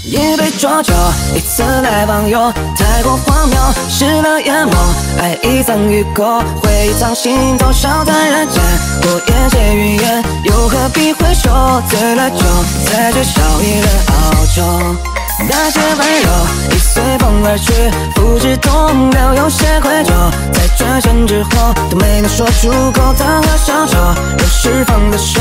一杯浊酒，一次来访又太过荒谬，湿了眼眸，爱已藏于口，回忆藏心头，笑看人间，我言借云烟，又何必回首？醉了酒，再去笑一人傲娇。那些温柔已随风而去，不知痛了有些愧疚，在转身之后都没能说出口，谈何相守，又释放的手。